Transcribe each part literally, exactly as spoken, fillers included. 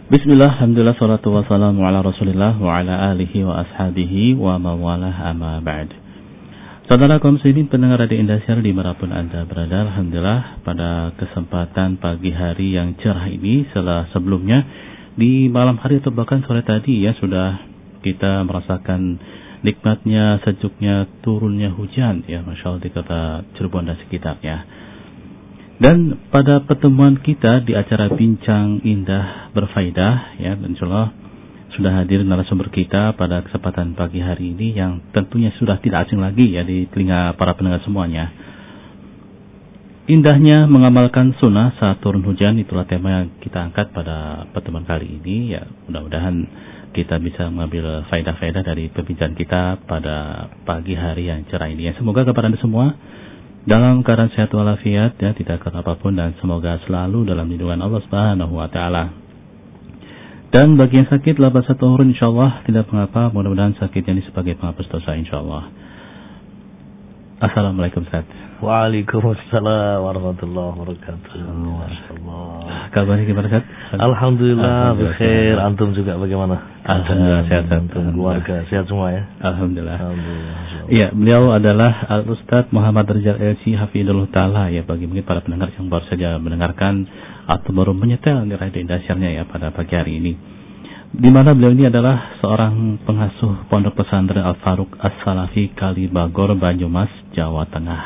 Bismillah, alhamdulillah, salatu wassalamu ala rasulillah wa ala alihi wa ashabihi wa mawalah amma ba'd. Saudara kaum muslimin pendengar Radio Indosiar dimanapun Anda berada, alhamdulillah pada kesempatan pagi hari yang cerah ini, setelah sebelumnya di malam hari atau bahkan sore tadi ya sudah kita merasakan nikmatnya, sejuknya turunnya hujan ya, Masya Allah, di kota Cirebon dan sekitarnya. Dan pada pertemuan kita di acara Bincang Indah Berfaedah ya, insyaallah sudah hadir narasumber kita pada kesempatan pagi hari ini yang tentunya sudah tidak asing lagi ya di telinga para pendengar semuanya. Indahnya mengamalkan sunnah saat turun hujan, itulah tema yang kita angkat pada pertemuan kali ini ya. Mudah-mudahan kita bisa mengambil faedah-faedah dari perbincangan kita pada pagi hari yang cerah ini ya. Semoga kepada Anda semua dalam keadaan sehat walafiat ya, tidak kena apapun, dan semoga selalu dalam lindungan Allah Subhanahu wa taala. Dan bagi yang sakit labat satu urun insyaallah tidak mengapa, mudah-mudahan sakitnya ini sebagai penghapus dosa insyaallah. Assalamualaikum Ustaz. Waalaikumsalam warahmatullahi wabarakatuh. Masyaallah. Kabarnya gimana Ustaz? Alhamdulillah bikhair. Antum juga bagaimana? Alhamdulillah sehat. Antum keluarga sehat semua ya? Alhamdulillah. Alhamdulillah. Iya, beliau adalah Al Ustaz Muhammad Rizal L C Hafidhullah Ta'ala ya, bagi mungkin para pendengar yang baru saja mendengarkan atau baru menyetel di Radio Indosiarnya ya pada pagi hari ini. Di mana beliau ini adalah seorang pengasuh Pondok Pesantren Al Faruq As-Salafi Kalibagor, Banyumas, Jawa Tengah.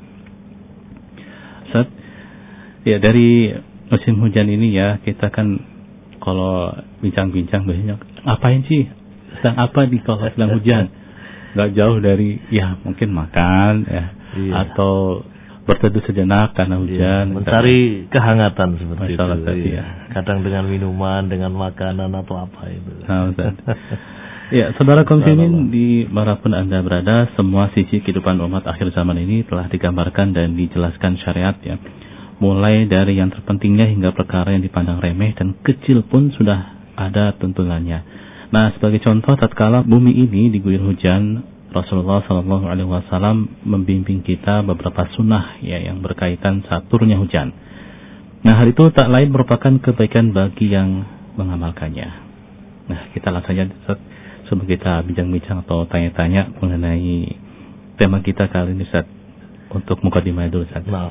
Ustaz, ya dari musim hujan ini ya, kita kan kalau bincang-bincang biasanya ngapain sih? Sedang apa di kalau sedang hujan? Gak jauh dari ya mungkin makan ya, iya, atau berteduh sejenak karena hujan, iya, mencari kehangatan seperti Masalah itu tadi, iya. Ya. Kadang dengan minuman, dengan makanan atau apa itu. Nah, ya, saudara kaum muslimin di manapun Anda berada, semua sisi kehidupan umat akhir zaman ini telah digambarkan dan dijelaskan syariat ya. Mulai dari yang terpentingnya hingga perkara yang dipandang remeh dan kecil pun sudah ada tuntunannya. Nah, sebagai contoh, tatkala bumi ini diguyur hujan, Rasulullah Shallallahu Alaihi Wasallam membimbing kita beberapa sunnah ya yang berkaitan saat turunnya hujan. Nah, hal itu tak lain merupakan kebaikan bagi yang mengamalkannya. Nah, kita langsung saja sebelum kita bincang-bincang atau tanya-tanya mengenai tema kita kali ini, Ustaz. Untuk mukadimah dulu, Ustaz. Nah,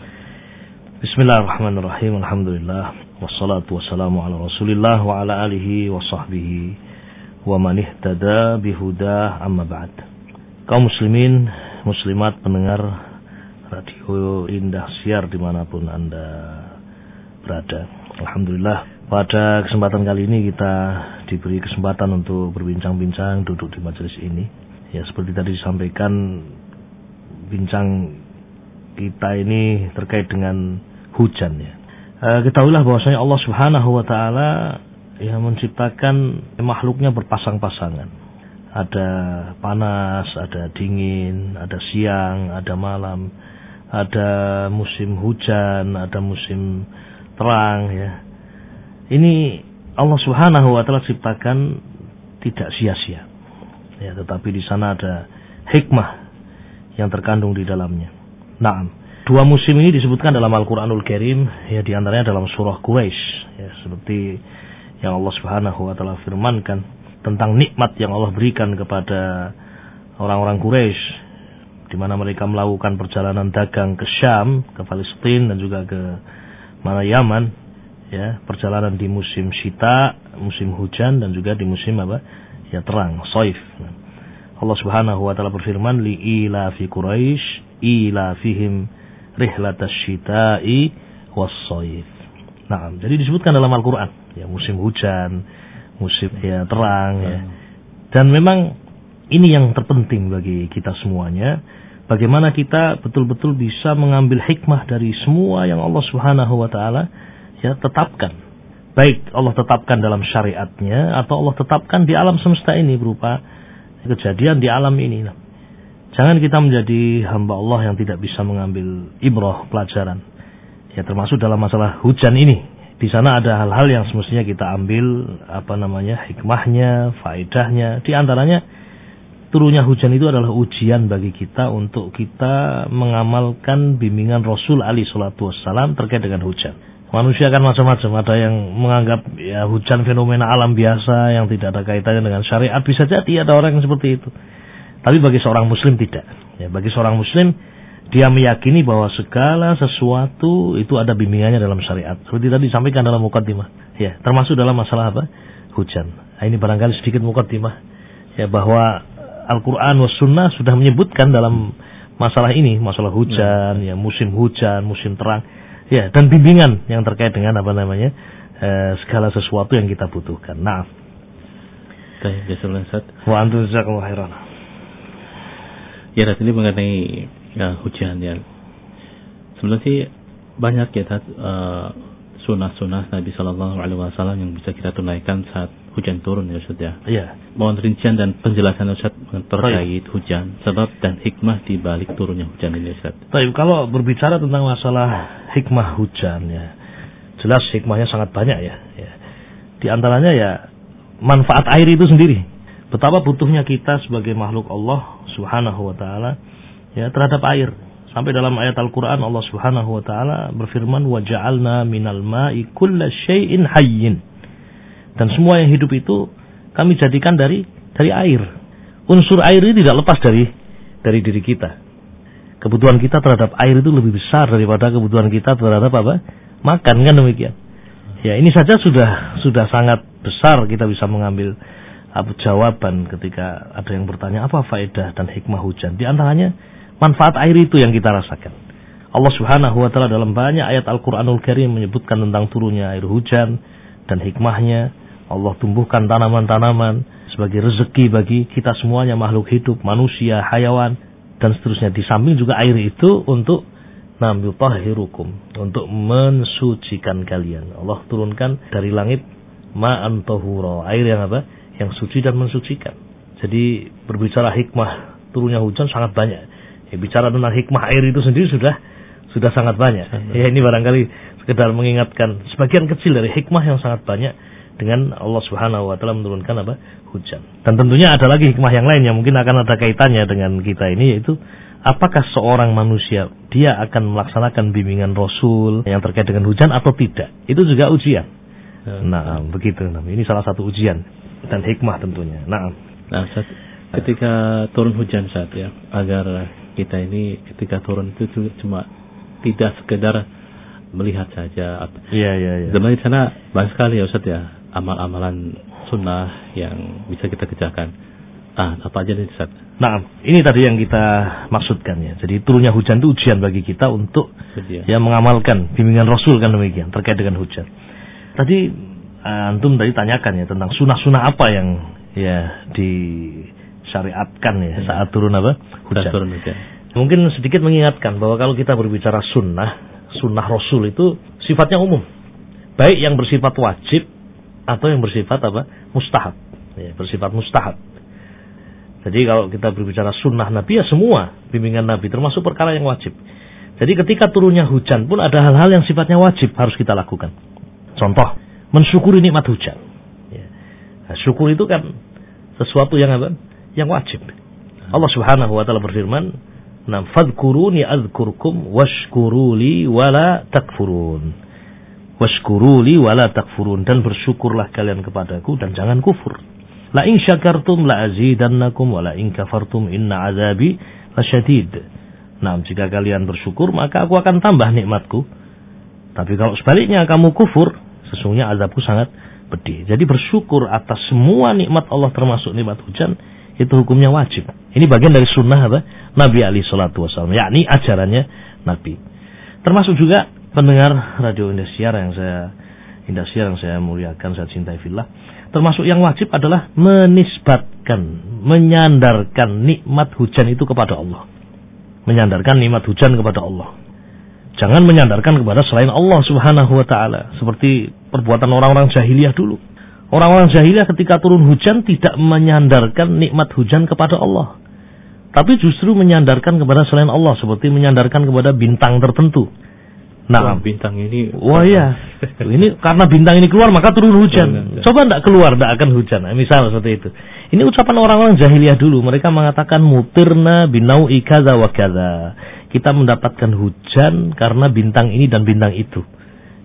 Bismillahirrahmanirrahim. Alhamdulillah wassalatu wassalamu ala Rasulillah wa ala alihi wa sahbihi wa man ihtada bihuda amma ba'd. Kaum muslimin, muslimat pendengar Radio Indosiar dimanapun Anda berada, alhamdulillah pada kesempatan kali ini kita diberi kesempatan untuk berbincang-bincang, duduk di majelis ini. Ya, seperti tadi disampaikan, bincang kita ini terkait dengan hujan ya. E, ketahuilah bahwasanya Allah Subhanahu wa taala ya menciptakan makhluknya berpasang-pasangan. Ada panas, ada dingin, ada siang, ada malam, ada musim hujan, ada musim terang ya. Ini Allah Subhanahu wa taala ciptakan tidak sia-sia. Ya, tetapi di sana ada hikmah yang terkandung di dalamnya. Naam. Dua musim ini disebutkan dalam Al-Qur'anul Karim ya, di antaranya dalam surah Quraisy ya, seperti yang Allah Subhanahu wa taala firmankan tentang nikmat yang Allah berikan kepada orang-orang Quraisy, di mana mereka melakukan perjalanan dagang ke Syam, ke Palestina dan juga ke mana Yaman ya, perjalanan di musim syita, musim hujan, dan juga di musim apa? Ya, terang, shaif. Allah Subhanahu wa taala berfirman, li ila fi Quraisy ila fihim rihlatash syita'i was-shaif. Nah, jadi disebutkan dalam Al-Qur'an ya, musim hujan, musim ya terang ya. Dan memang ini yang terpenting bagi kita semuanya, bagaimana kita betul-betul bisa mengambil hikmah dari semua yang Allah Subhanahu wa taala ya tetapkan. Baik Allah tetapkan dalam syariatnya atau Allah tetapkan di alam semesta ini berupa kejadian di alam ini. Jangan kita menjadi hamba Allah yang tidak bisa mengambil ibrah, pelajaran. Ya, termasuk dalam masalah hujan ini. Di sana ada hal-hal yang semestinya kita ambil apa namanya hikmahnya, faedahnya. Di antaranya turunnya hujan itu adalah ujian bagi kita untuk kita mengamalkan bimbingan Rasul alaihi salatu wassalam terkait dengan hujan. Manusia kan macam-macam. Ada yang menganggap ya hujan fenomena alam biasa yang tidak ada kaitannya dengan syariat. Bisa jadi ada orang yang seperti itu. Tapi bagi seorang muslim tidak. Ya, bagi seorang muslim, dia meyakini bahwa segala sesuatu itu ada bimbingannya dalam syariat. Seperti tadi disampaikan dalam mukaddimah. Ya, termasuk dalam masalah apa? Hujan. Nah, ini barangkali sedikit mukaddimah. Ya, bahwa Al-Quran was sunnah sudah menyebutkan dalam masalah ini. Masalah hujan, ya, musim hujan, musim terang. Ya, dan bimbingan yang terkait dengan apa namanya eh, segala sesuatu yang kita butuhkan. Nah, baik, jazakallahu khairan. Wa antum jazakallahu khairan. Ya, ini mengenai ya, hujan ya. Sebenarnya sih banyak ya uh, sunnah-sunnah Nabi Shallallahu Alaihi Wasallam yang bisa kita tunaikan saat hujan turun ya Ustaz ya. Iya. Mohon rincian dan penjelasan Ustaz terkait hujan, sebab dan hikmah di balik turunnya hujan ini Ustaz. Baik, kalau berbicara tentang masalah hikmah hujan ya, jelas hikmahnya sangat banyak ya. ya. Di antaranya ya manfaat air itu sendiri. Betapa butuhnya kita sebagai makhluk Allah Subhanahu wa taala ya terhadap air. Sampai dalam ayat Al-Qur'an Allah Subhanahu wa taala berfirman wa ja'alna minal ma'i kulla syai'in hayyin. Dan semua yang hidup itu kami jadikan dari dari air. Unsur air ini tidak lepas dari dari diri kita. Kebutuhan kita terhadap air itu lebih besar daripada kebutuhan kita terhadap apa? Makan, kan demikian. Ya, ini saja sudah sudah sangat besar kita bisa mengambil apa jawaban ketika ada yang bertanya apa faedah dan hikmah hujan. Di antaranya manfaat air itu yang kita rasakan. Allah Subhanahu wa taala dalam banyak ayat Al-Qur'anul Karim menyebutkan tentang turunnya air hujan dan hikmahnya. Allah tumbuhkan tanaman-tanaman sebagai rezeki bagi kita semuanya, makhluk hidup, manusia, hayawan, dan seterusnya. Di samping juga air itu untuk nam yutahhirukum, untuk mensucikan kalian. Allah turunkan dari langit ma'an tahura, air yang apa? Yang suci dan mensucikan. Jadi berbicara hikmah turunnya hujan sangat banyak. Ya, bicara tentang hikmah air itu sendiri sudah sudah sangat banyak. Ya, ini barangkali sekedar mengingatkan sebagian kecil dari hikmah yang sangat banyak dengan Allah Subhanahu wa taala menurunkan apa? Hujan. Dan tentunya ada lagi hikmah yang lain yang mungkin akan ada kaitannya dengan kita ini, yaitu apakah seorang manusia dia akan melaksanakan bimbingan Rasul yang terkait dengan hujan atau tidak? Itu juga ujian. Nah, begitu. Nah, ini salah satu ujian dan hikmah tentunya. Nah, nah saat, ketika turun hujan saat ya, agar kita ini ketika turun itu cuma tidak sekedar melihat saja. Iya, iya, iya. Sebenarnya di sana banyak sekali ya Ustaz ya, amal-amalan sunnah yang bisa kita kerjakan. Ah, apa aja nih Ustaz? Nah, ini tadi yang kita maksudkan ya. Jadi turunnya hujan itu ujian bagi kita untuk ya, ya mengamalkan bimbingan Rasul kan demikian terkait dengan hujan. Tadi antum tadi tanyakan ya tentang sunnah-sunnah apa yang ya disyariatkan ya saat turun apa? Hujan. Turun hujan. Mungkin sedikit mengingatkan bahwa kalau kita berbicara sunnah, sunnah Rasul itu sifatnya umum. Baik yang bersifat wajib atau yang bersifat apa? Mustahab. Ya, bersifat mustahab. Jadi kalau kita berbicara sunnah Nabi ya semua bimbingan Nabi termasuk perkara yang wajib. Jadi ketika turunnya hujan pun ada hal-hal yang sifatnya wajib harus kita lakukan. Contoh, mensyukuri nikmat hujan. Ya. Nah, syukur itu kan sesuatu yang apa? Yang wajib. Allah Subhanahu wa taala berfirman, "Nam fadhkuruni adzkurkum washkuruli wala takfurun." Washkuruli wala takfurun, dan bersyukurlah kalian kepadaku dan jangan kufur. La in syakartum la azidannakum wa la in kafartum inna azabi lasyadid. Nah, jika kalian bersyukur maka aku akan tambah nikmatku. Tapi kalau sebaliknya kamu kufur, sesungguhnya azabku sangat pedih. Jadi bersyukur atas semua nikmat Allah termasuk nikmat hujan itu hukumnya wajib. Ini bagian dari sunnah apa? Nabi alaihi salatu wasallam, yakni ajarannya Nabi. Termasuk juga pendengar Radio Indosiar yang saya Indosiar yang saya muliakan, saya cintai fillah. Termasuk yang wajib adalah menisbatkan, menyandarkan nikmat hujan itu kepada Allah. Menyandarkan nikmat hujan kepada Allah. Jangan menyandarkan kepada selain Allah Subhanahu wa taala seperti perbuatan orang-orang jahiliyah dulu. Orang-orang jahiliyah ketika turun hujan tidak menyandarkan nikmat hujan kepada Allah, tapi justru menyandarkan kepada selain Allah seperti menyandarkan kepada bintang tertentu. Nah, wah, bintang ini, wah ya, ini karena bintang ini keluar maka turun hujan. Coba tidak keluar, tidak akan hujan. Nah, misal seperti itu. Ini ucapan orang-orang jahiliyah dulu. Mereka mengatakan mutirna binau'i kaza wa kaza. Kita mendapatkan hujan karena bintang ini dan bintang itu.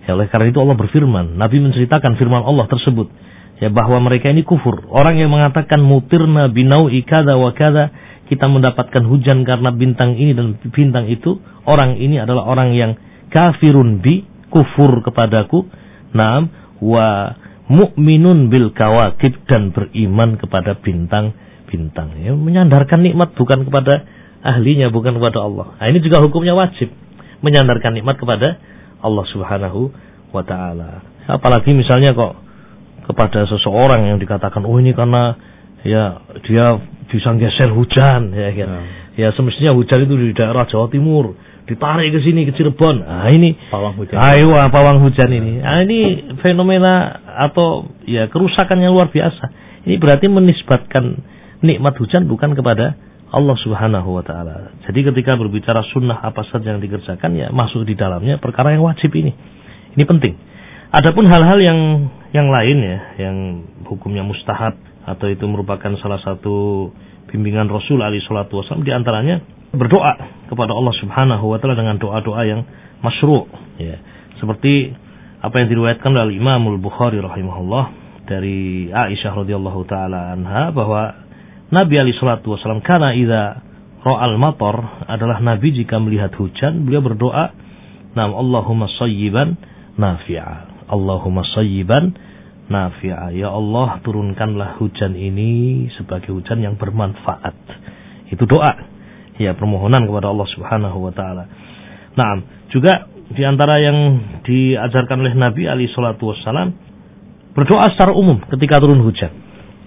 Ya, oleh karena itu Allah berfirman, Nabi menceritakan firman Allah tersebut, ya, bahwa mereka ini kufur. Orang yang mengatakan mutirna binau'i kada wa kada, kita mendapatkan hujan karena bintang ini dan bintang itu, orang ini adalah orang yang kafirun bi, kufur kepadaku, naam, wa mu'minun bil kawakib, dan beriman kepada bintang-bintang. Ya, menyandarkan nikmat bukan kepada ahlinya, bukan kepada Allah. Nah, ini juga hukumnya wajib, menyandarkan nikmat kepada Allah Subhanahu wa ta'ala. Apalagi misalnya kok kepada seseorang yang dikatakan, oh ini karena ya dia bisa geser hujan, ya kan. Hmm. Ya semestinya hujan itu di daerah Jawa Timur, ditarik ke sini, ke Cirebon. Nah, ini pawang hujan. Ayo, pawang hujan ini. Nah, ini fenomena atau ya kerusakan yang luar biasa. Ini berarti menisbatkan nikmat hujan bukan kepada Allah Subhanahu wa ta'ala. Jadi ketika berbicara sunnah apa saja yang dikerjakan, ya masuk di dalamnya perkara yang wajib ini. Ini penting. Adapun hal-hal yang yang lain ya, yang hukumnya mustahab atau itu merupakan salah satu bimbingan Rasul alaihi salatu wasallam, di antaranya berdoa kepada Allah Subhanahu wa ta'ala dengan doa-doa yang masyru', ya. Seperti apa yang diriwayatkan oleh Imam Al-Bukhari rahimahullah dari Aisyah radhiyallahu taala anha, bahwa Nabi alaihi salatu wasallam kana idza ra'al matar, adalah Nabi jika melihat hujan beliau berdoa, nam Allahumma sayyiban nafi'a, Allahumma sayyiban nafi'a, ya Allah turunkanlah hujan ini sebagai hujan yang bermanfaat. Itu doa, ya, permohonan kepada Allah Subhanahu wa taala. Nah, juga di antara yang diajarkan oleh Nabi alaihi salatu wasallam, berdoa secara umum ketika turun hujan.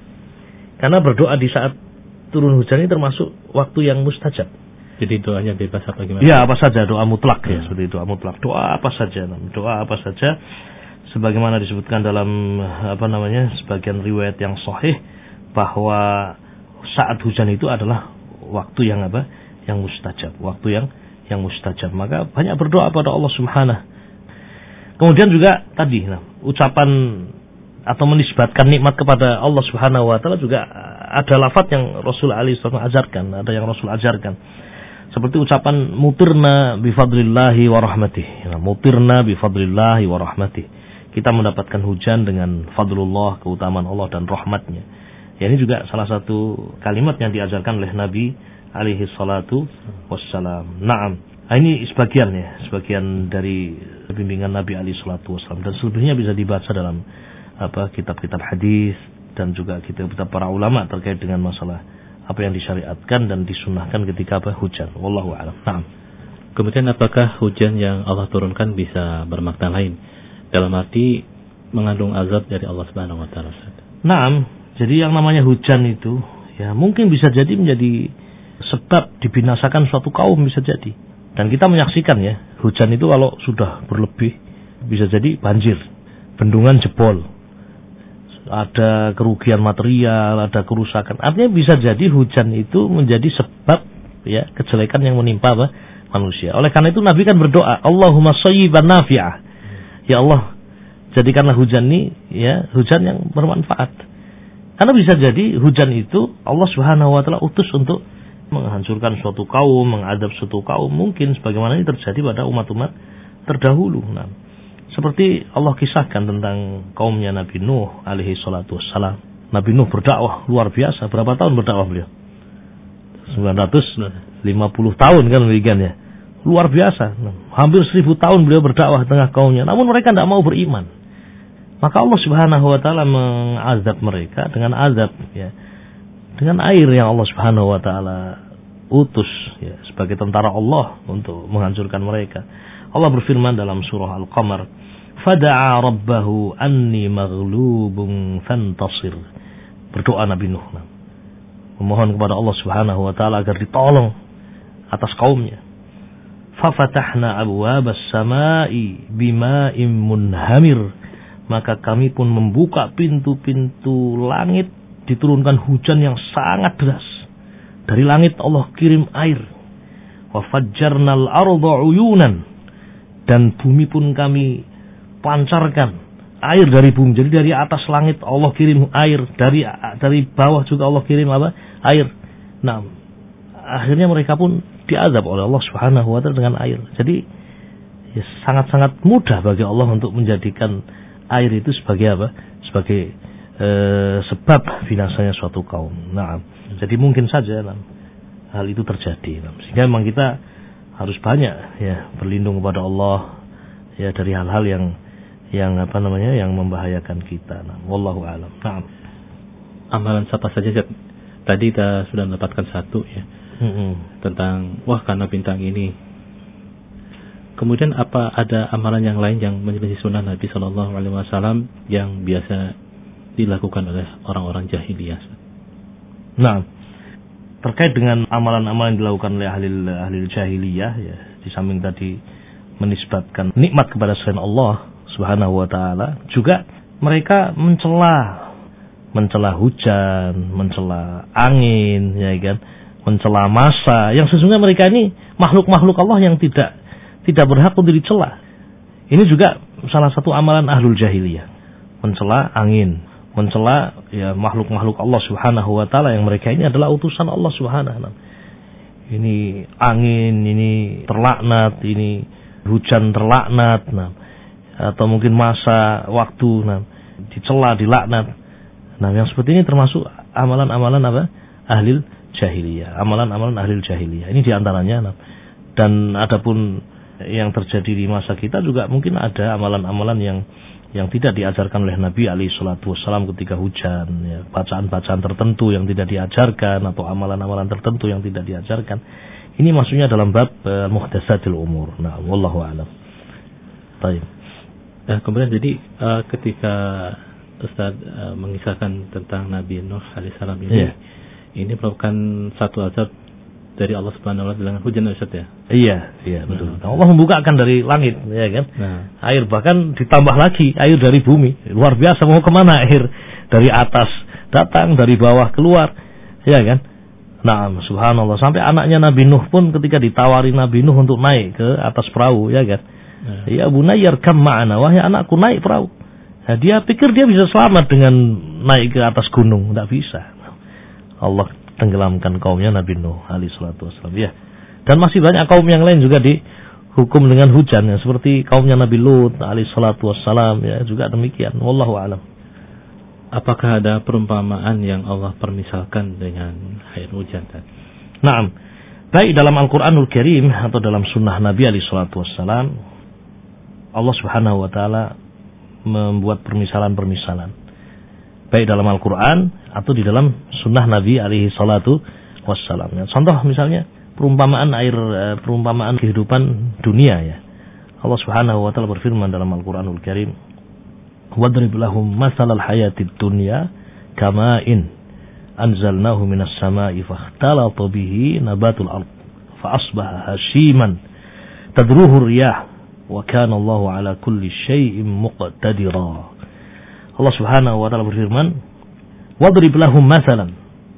Karena berdoa di saat turun hujan ini termasuk waktu yang mustajab. Jadi doanya bebas apa gimana? Ya, apa saja, doa mutlak, ya, seperti doa mutlak. Doa apa saja, doa apa saja, sebagaimana disebutkan dalam apa namanya sebagian riwayat yang sahih, bahwa saat hujan itu adalah waktu yang apa? Yang mustajab, waktu yang yang mustajab. Maka banyak berdoa pada Allah Subhanahu. Kemudian juga tadi, nah, ucapan atau menisbatkan nikmat kepada Allah Subhanahu wa ta'ala juga ada lafaz yang Rasul alaihi wasallam ajarkan, ada yang Rasul ajarkan. Seperti ucapan mutirna bifadlillahi wa rahmatih. Nah, mutirna bifadlillahi wa rahmatih. Kita mendapatkan hujan dengan fadlullah, keutamaan Allah dan rahmatnya. Ya, ini juga salah satu kalimat yang diajarkan oleh Nabi alaihi salatu wassalam. Naam. Nah, ini sebagian ya, sebagian dari bimbingan Nabi alaihi salatu wassalam, dan selebihnya bisa dibaca dalam apa kitab-kitab hadis dan juga kitab-kitab para ulama terkait dengan masalah apa yang disyariatkan dan disunnahkan ketika apa hujan. Wallahu a'lam. Naam. Kemudian apakah hujan yang Allah turunkan bisa bermakna lain, dalam arti mengandung azab dari Allah Subhanahu wa taala? Naam. Jadi yang namanya hujan itu ya mungkin bisa jadi menjadi sebab dibinasakan suatu kaum, bisa jadi. Dan kita menyaksikan ya, hujan itu kalau sudah berlebih bisa jadi banjir, bendungan jebol, ada kerugian material, ada kerusakan. Artinya bisa jadi hujan itu menjadi sebab ya kejelekan yang menimpa apa? Manusia. Oleh karena itu Nabi kan berdoa, Allahumma sayyiban nafi'ah. Ya Allah, jadikanlah hujan ini ya hujan yang bermanfaat. Karena bisa jadi hujan itu Allah Subhanahu wa taala utus untuk menghancurkan suatu kaum, mengadab suatu kaum, mungkin sebagaimana ini terjadi pada umat-umat terdahulu. Nah, seperti Allah kisahkan tentang kaumnya Nabi Nuh alaihi salatu wassalam. Nabi Nuh berdakwah luar biasa. Berapa tahun berdakwah beliau? sembilan ratus lima puluh tahun kan demikian ya. Luar biasa. Hampir seribu tahun beliau berdakwah di tengah kaumnya. Namun mereka tidak mau beriman. Maka Allah Subhanahu wa taala mengazab mereka dengan azab ya. Dengan air yang Allah Subhanahu wa taala utus ya sebagai tentara Allah untuk menghancurkan mereka. Allah berfirman dalam surah Al-Qamar, fada'a rabbahu anni maghlubun fantasir. Berdoa Nabi Nuh, memohon kepada Allah Subhanahu wa taala agar ditolong atas kaumnya. Fafatahna abwabas samai bima'in munhamir. Maka kami pun membuka pintu-pintu langit, diturunkan hujan yang sangat deras. Dari langit Allah kirim air. Wa fajjarnal arda uyunan. Dan bumi pun kami pancarkan air dari bumi. Jadi dari atas langit Allah kirim air, dari dari bawah juga Allah kirim apa? Air. Nah, akhirnya mereka pun diazab oleh Allah Subhanahu wa taala dengan air. Jadi ya, sangat-sangat mudah bagi Allah untuk menjadikan air itu sebagai apa? Sebagai eh, sebab binasanya suatu kaum. Nah, jadi mungkin saja nah, hal itu terjadi. Nah, sehingga memang kita harus banyak ya berlindung kepada Allah ya dari hal-hal yang yang apa namanya yang membahayakan kita. Nah, wallahu a'lam. Nah, amalan siapa saja tadi kita sudah mendapatkan satu ya. Mm-hmm. Tentang wah karena bintang ini. Kemudian apa ada amalan yang lain yang menyelisih sunnah Nabi Shallallahu Alaihi Wasallam yang biasa dilakukan oleh orang-orang jahiliyah? Nah, terkait dengan amalan-amalan yang dilakukan oleh ahli ahli jahiliyah ya, di samping tadi menisbatkan nikmat kepada selain Allah Subhanahu Wa Taala, juga mereka mencela mencela hujan, mencela angin, ya kan, mencela masa. Yang sesungguhnya mereka ini makhluk-makhluk Allah yang tidak tidak berhak untuk dicela. Ini juga salah satu amalan ahlul jahiliyah. Mencela angin, mencela ya makhluk-makhluk Allah Subhanahu wa taala yang mereka ini adalah utusan Allah Subhanahu wa taala. Ini angin, ini terlaknat, ini hujan terlaknat, nah, atau mungkin masa waktu nah, dicela, dilaknat. Nah, yang seperti ini termasuk amalan-amalan apa? Ahlul jahiliyah, amalan-amalan ahlul jahiliyah. Ini diantaranya. Nah, dan adapun yang terjadi di masa kita juga mungkin ada amalan-amalan yang yang tidak diajarkan oleh Nabi alaihi salatu wassalam ketika hujan, ya, bacaan-bacaan tertentu yang tidak diajarkan atau amalan-amalan tertentu yang tidak diajarkan. Ini maksudnya dalam bab uh, muhdatsatil umur. Nah, wallahu a'lam. Baik. Nah, kemudian jadi uh, ketika Ustaz uh, mengisahkan tentang Nabi Nuh alaihissalam ini, yeah. ini merupakan satu azab dari Allah Subhanahu wa taala dengan hujan, Ustaz ya. Iya, iya betul. Nah, Allah membukakan dari langit, ya kan? Nah. Air bahkan ditambah lagi air dari bumi. Luar biasa, mau kemana air dari atas datang, dari bawah keluar, ya kan? Nah, subhanallah, sampai anaknya Nabi Nuh pun ketika ditawari Nabi Nuh untuk naik ke atas perahu, ya kan? Nah. Ya bunayya arkam ma'ana, wahai anakku naik perahu. Nah, dia pikir dia bisa selamat dengan naik ke atas gunung, tidak bisa. Allah tenggelamkan kaumnya Nabi Nuh alaihi salatu wassalam, ya. Dan masih banyak kaum yang lain juga dihukum dengan hujan, ya, seperti kaumnya Nabi Lut alaihi salatu wassalam, ya, juga demikian. Wallahu a'lam. Apakah ada perumpamaan yang Allah permisalkan dengan air hujan? Naam. Baik dalam Al-Qur'anul Karim atau dalam sunnah Nabi alaihi salatu wassalam, Allah Subhanahu wa taala membuat permisalan-permisalan. Baik dalam Al-Quran atau di dalam sunnah Nabi alaihi salatu wassalam. Contoh misalnya perumpamaan air, perumpamaan kehidupan dunia, ya. Allah Subhanahu wa taala berfirman dalam Al-Qur'anul Karim, "Wadrib lahum masalal hayatid dunya kama'in anzalnahu minas sama'i fakhtalata bihi nabatul ard fa asbaha hashiman tadruhu riyah wa kana Allahu ala kulli syai'in muqtadira." Allah Subhanahu wa taala berfirman, "Wadrib lahum masalan."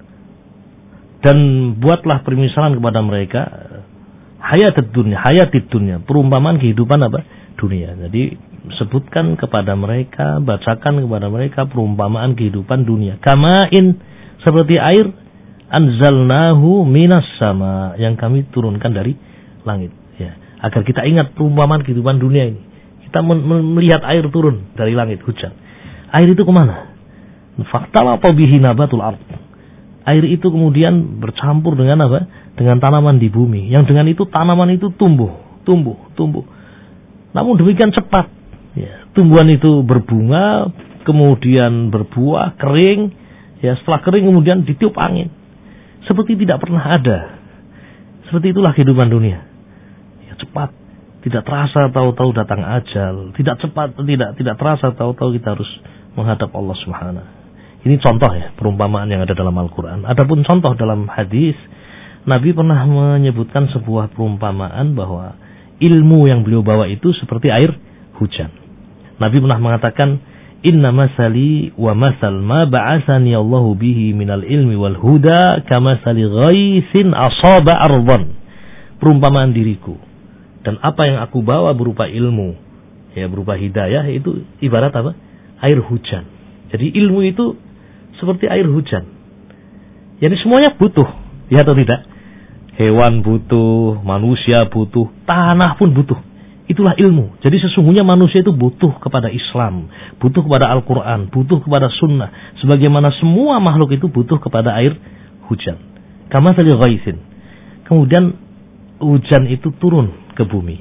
Dan buatlah permisalan kepada mereka hayatid dunya, hayatid dunya, perumpamaan kehidupan apa? Dunia. Jadi sebutkan kepada mereka, bacakan kepada mereka perumpamaan kehidupan dunia. Kama'in, seperti air, anzalnahu minas sama, yang kami turunkan dari langit, ya. Agar kita ingat perumpamaan kehidupan dunia ini. Kita melihat air turun dari langit, hujan. Air itu kemana? Fakhtalata bihi nabatul ard. Air itu kemudian bercampur dengan apa? Dengan tanaman di bumi. Yang dengan itu tanaman itu tumbuh, tumbuh, tumbuh. Namun demikian cepat. Ya, tumbuhan itu berbunga, kemudian berbuah, kering. Ya, setelah kering kemudian ditiup angin. Seperti tidak pernah ada. Seperti itulah kehidupan dunia. Ya, cepat. Tidak terasa tahu-tahu datang ajal. Tidak cepat, tidak tidak terasa tahu-tahu kita harus menghadap Allah Subhanahu. Ini contoh, ya, perumpamaan yang ada dalam Al-Quran. Adapun contoh dalam hadis, Nabi pernah menyebutkan sebuah perumpamaan bahwa ilmu yang beliau bawa itu seperti air hujan. Nabi pernah mengatakan, "Inna masali wa masal ma ba'asani Allahu bihi minal ilmi wal huda kamasali ghaisin asaba ardan." Perumpamaan diriku dan apa yang aku bawa berupa ilmu, ya, berupa hidayah, itu ibarat apa? Air hujan. Jadi ilmu itu seperti air hujan. Jadi semuanya butuh, ya atau tidak? Hewan butuh, manusia butuh, tanah pun butuh. Itulah ilmu. Jadi sesungguhnya manusia itu butuh kepada Islam, butuh kepada Al-Quran, butuh kepada Sunnah. Sebagaimana semua makhluk itu butuh kepada air hujan. Kamatsali ghaitsin. Kemudian hujan itu turun ke bumi.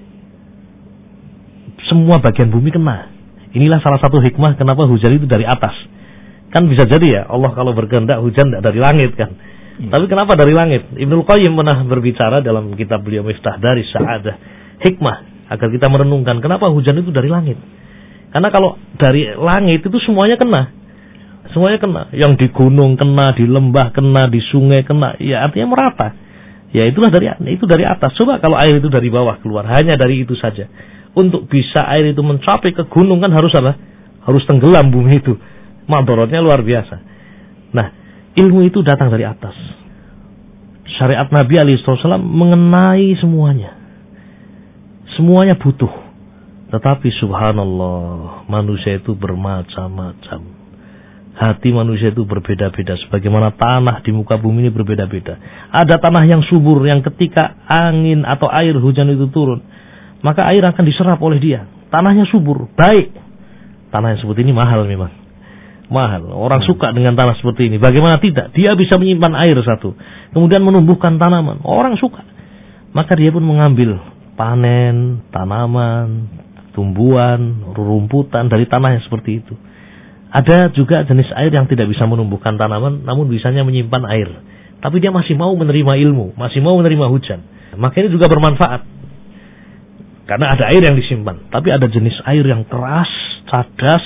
Semua bagian bumi kena. Inilah salah satu hikmah kenapa hujan itu dari atas. Kan bisa jadi ya, Allah kalau berkehendak hujan tidak dari langit kan. Hmm. Tapi kenapa dari langit? Ibnul Qayyim pernah berbicara dalam kitab beliau Miftah Daris Sa'adah. Hikmah agar kita merenungkan kenapa hujan itu dari langit. Karena kalau dari langit itu semuanya kena. Semuanya kena. Yang di gunung kena, di lembah kena, di sungai kena. Ya artinya merata. Ya itulah dari itu dari atas. Coba kalau air itu dari bawah keluar, hanya dari itu saja. Untuk bisa air itu mencapai ke gunung kan harus apa? Harus tenggelam bumi itu. Madorotnya luar biasa. Nah, ilmu itu datang dari atas. Syariat Nabi alaihi wasallam mengenai semuanya. Semuanya butuh. Tetapi subhanallah, manusia itu bermacam-macam. Hati manusia itu berbeda-beda. Sebagaimana tanah di muka bumi ini berbeda-beda. Ada tanah yang subur, yang ketika angin atau air hujan itu turun, maka air akan diserap oleh dia. Tanahnya subur, baik. Tanah yang seperti ini mahal memang. Mahal. Orang suka dengan tanah seperti ini. Bagaimana tidak? Dia bisa menyimpan air satu. Kemudian menumbuhkan tanaman. Orang suka. Maka dia pun mengambil panen, tanaman, tumbuhan, rerumputan dari tanah yang seperti itu. Ada juga jenis air yang tidak bisa menumbuhkan tanaman, namun bisanya menyimpan air. Tapi dia masih mau menerima ilmu, masih mau menerima hujan. Maka ini juga bermanfaat. Karena ada air yang disimpan. Tapi ada jenis air yang keras, cadas.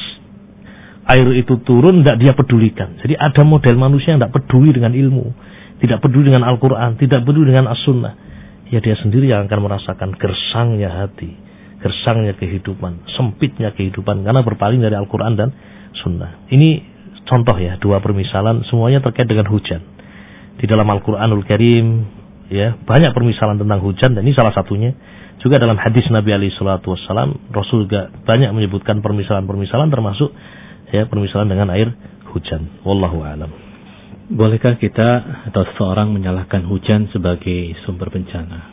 Air itu turun, tidak dia pedulikan. Jadi ada model manusia yang tidak peduli dengan ilmu. Tidak peduli dengan Al-Quran, tidak peduli dengan As-Sunnah. Ya dia sendiri yang akan merasakan gersangnya hati, gersangnya kehidupan, sempitnya kehidupan. Karena berpaling dari Al-Quran dan Sunnah. Ini contoh ya, dua permisalan semuanya terkait dengan hujan. Di dalam Al-Quranul Karim ya banyak permisalan tentang hujan, dan ini salah satunya. Juga dalam hadis Nabi alaihi salatu wassalam, Rasul juga banyak menyebutkan permisalan-permisalan, termasuk ya permisalan dengan air hujan. Wallahu a'lam. Bolehkah kita atau seseorang menyalahkan hujan sebagai sumber bencana?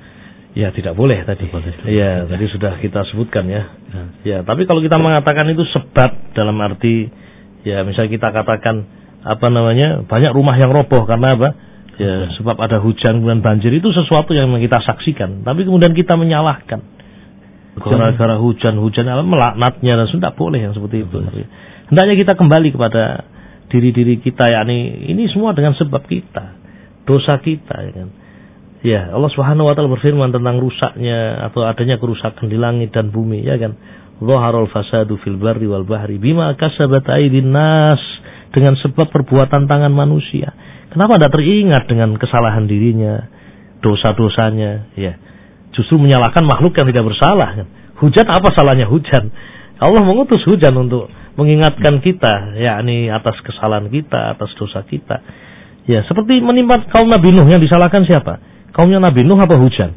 Ya tidak boleh tadi. Boleh, ya, ya tadi sudah kita sebutkan ya. ya. Ya, tapi kalau kita mengatakan itu sebab dalam arti ya misalnya kita katakan apa namanya banyak rumah yang roboh karena apa? Ya sebab ada hujan kemudian banjir, itu sesuatu yang kita saksikan. Tapi kemudian kita menyalahkan gara-gara hujan-hujan melaknatnya, dan sudah boleh yang seperti itu. Tapi hendaknya kita kembali kepada diri-diri kita, yakni ini semua dengan sebab kita, dosa kita ya kan. Ya, Allah Subhanahu wa taala berfirman tentang rusaknya atau adanya kerusakan di langit dan bumi, ya kan. Dhaharal fasadu fil barri wal bahri bima kasabat aydin nas, dengan sebab perbuatan tangan manusia. Kenapa tidak teringat dengan kesalahan dirinya, dosa-dosanya, ya. Justru menyalahkan makhluk yang tidak bersalah kan. Hujan, apa salahnya hujan? Allah mengutus hujan untuk mengingatkan kita, yakni atas kesalahan kita, atas dosa kita. Ya, seperti menimpa kaum Nabi Nuh, yang disalahkan siapa? Kaumnya Nabi Nuh apa hujan?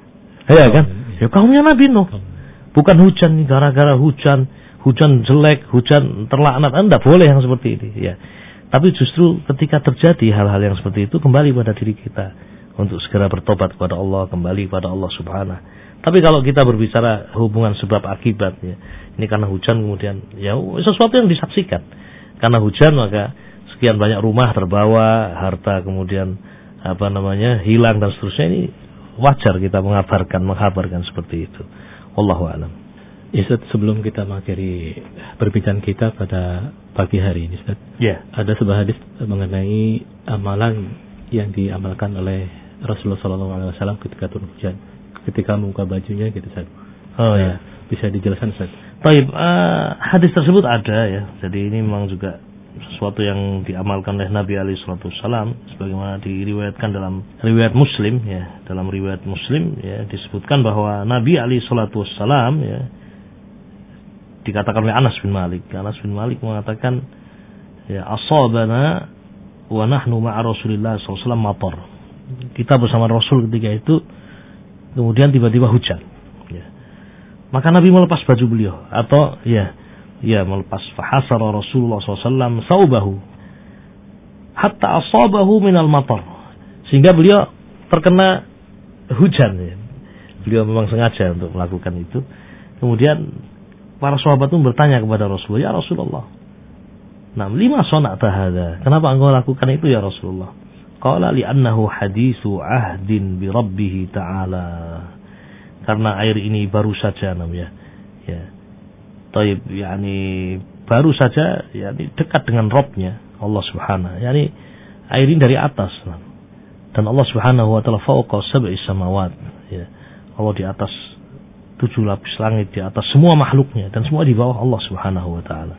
Ya kan? Ya kaumnya Nabi Nuh. Bukan hujan, gara-gara hujan, hujan jelek, hujan terlaknat. Anda boleh yang seperti ini, ya. Tapi justru ketika terjadi hal-hal yang seperti itu, kembali pada diri kita untuk segera bertobat kepada Allah, kembali kepada Allah Subhanahu. Tapi kalau kita berbicara hubungan sebab akibat, ya, ini karena hujan kemudian ya sesuatu yang disaksikan. Karena hujan maka sekian banyak rumah terbawa, harta kemudian apa namanya hilang dan seterusnya. Ini wajar kita mengabarkan menghabarkan seperti itu. Wallahu a'lam. Ustaz, sebelum kita mengakhiri perbincangan kita pada pagi hari ini, Ustaz, ya, ada sebuah hadis mengenai amalan yang diamalkan oleh Rasulullah shallallahu alaihi wasallam ketika turun hujan, ketika membuka bajunya gitu, Ustaz. Oh ya, bisa dijelaskan, Ustaz? Baik, uh, hadis tersebut ada ya. Jadi ini memang juga sesuatu yang diamalkan oleh Nabi alaihi salatu wasallam, sebagaimana diriwayatkan dalam riwayat Muslim ya. Dalam riwayat Muslim ya disebutkan bahwa Nabi alaihi salatu wasallam ya dikatakan oleh Anas bin Malik. Anas bin Malik mengatakan ya asabana wa nahnu ma'a Rasulillah sallallahu alaihi wasallam matar. Kita bersama Rasul ketika itu kemudian tiba-tiba hujan ya. Maka Nabi melepas baju beliau atau ya ya melepas fahasara Rasulullah sallallahu alaihi wasallam saubahu hatta asabahu minal matar, sehingga beliau terkena hujan ya. Beliau memang sengaja untuk melakukan itu. Kemudian para sahabat pun bertanya kepada Rasulullah, ya Rasulullah, nah lima sona'ta hadza, kenapa engkau lakukan itu ya Rasulullah? Qala li'annahu haditsu ahdin bi rabbih ta'ala, karena air ini baru saja namanya ya taib, yakni baru saja yakni dekat dengan Rabbnya Allah Subhanahu, yakni air ini dari atas, dan Allah Subhanahu wa taala fawqa sab'i samawat ya, Allah di atas tujuh lapis langit, di atas semua makhluknya, dan semua di bawah Allah Subhanahu wa taala.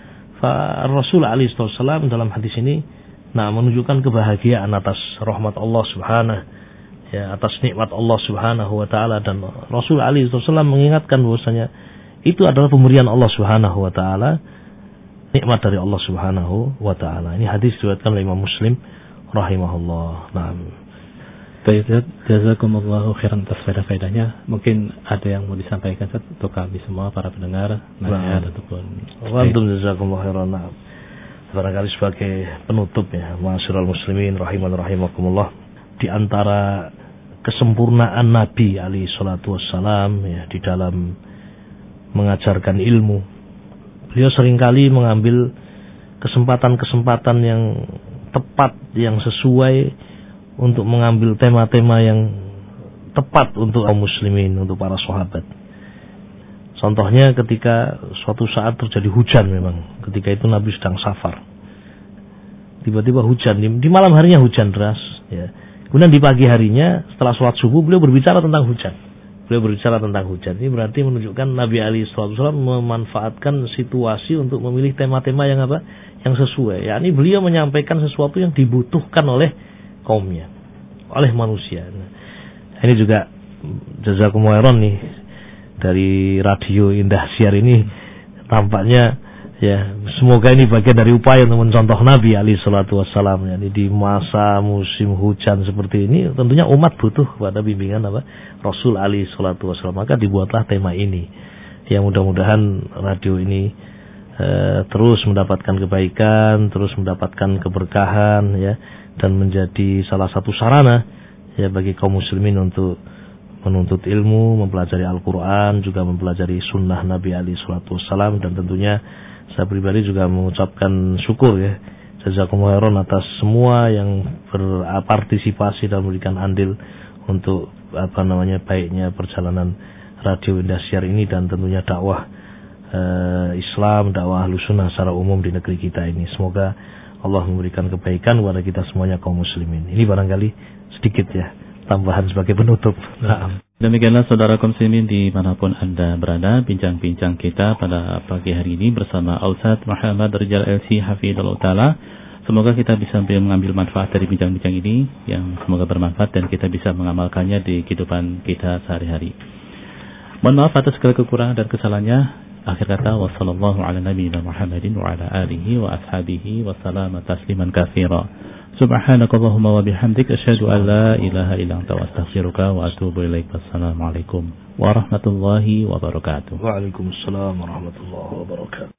Fa Rasul alaihi wasallam dalam hadis ini nah menunjukkan kebahagiaan atas rahmat Allah Subhanahu ya, atas nikmat Allah Subhanahu wa taala, dan Rasul alaihi wasallam mengingatkan bahwasanya itu adalah pemberian Allah Subhanahu wa taala, nikmat dari Allah Subhanahu wa taala. Ini hadis diriwayatkan oleh Imam Muslim rahimahullah. Naam. Baik, jazakumullahu khairan atas faedah-faedahnya. Mungkin ada yang mau disampaikan untuk kami semua para pendengar, nasihat ataupun. Wa antum jazakumullahu khairan. Barangkali sebagai penutup ya, ma'asyiral muslimin rahiman rahimakumullah, di antara kesempurnaan Nabi alaihi salatu wassalam ya di dalam mengajarkan ilmu, beliau seringkali mengambil kesempatan-kesempatan yang tepat, yang sesuai untuk mengambil tema-tema yang tepat untuk kaum muslimin, untuk para sahabat. Contohnya ketika suatu saat terjadi hujan, memang ketika itu Nabi sedang safar, tiba-tiba hujan, di malam harinya hujan deras ya. Kemudian di pagi harinya setelah sholat subuh beliau berbicara tentang hujan. Beliau berbicara tentang hujan. Ini berarti menunjukkan Nabi alaihi wasallam memanfaatkan situasi untuk memilih tema-tema yang apa? Yang sesuai. Yakni beliau menyampaikan sesuatu yang dibutuhkan oleh kaumnya, oleh manusia. Nah, ini juga jazakumullah khairan nih dari radio Indah Siar ini, tampaknya ya semoga ini bagian dari upaya untuk mencontoh Nabi alaihi salatu wassalam. Yani di masa musim hujan seperti ini tentunya umat butuh pada bimbingan apa Rasul alaihi salatu wassalam, maka dibuatlah tema ini. Yang mudah-mudahan radio ini eh, terus mendapatkan kebaikan, terus mendapatkan keberkahan ya, dan menjadi salah satu sarana ya bagi kaum muslimin untuk menuntut ilmu, mempelajari Al-Quran, juga mempelajari sunnah Nabi alaihi salatu wassalam. Dan tentunya saya pribadi juga mengucapkan syukur ya, jazakumullah khairan atas semua yang berpartisipasi dan memberikan andil untuk apa namanya baiknya perjalanan radio Indah Siar ini, dan tentunya dakwah eh, Islam, dakwah Ahlussunnah secara umum di negeri kita ini. Semoga Allah memberikan kebaikan kepada kita semuanya kaum muslimin. Ini barangkali sedikit ya tambahan sebagai penutup. Nah. Demikianlah saudara kaum muslimin dimanapun Anda berada, bincang-bincang kita pada pagi hari ini bersama Ustaz Muhammad Rijal L C Hafidhullah Ta'ala. Semoga kita bisa mengambil manfaat dari bincang-bincang ini, yang semoga bermanfaat dan kita bisa mengamalkannya di kehidupan kita sehari-hari. Mohon maaf atas segala kekurangan dan kesalahannya. Akhir kata, wassallallahu ala nabiyina Muhammadin wa ala alihi wa ashabihi wa salama tasliman katsira. Subhanakallahumma wa bihamdik asyhadu an la ilaha illa anta astaghfiruka wa atubu ilaik. Wassalamualaikum warahmatullahi wabarakatuh. Waalaikumsalam warahmatullahi wabarakatuh.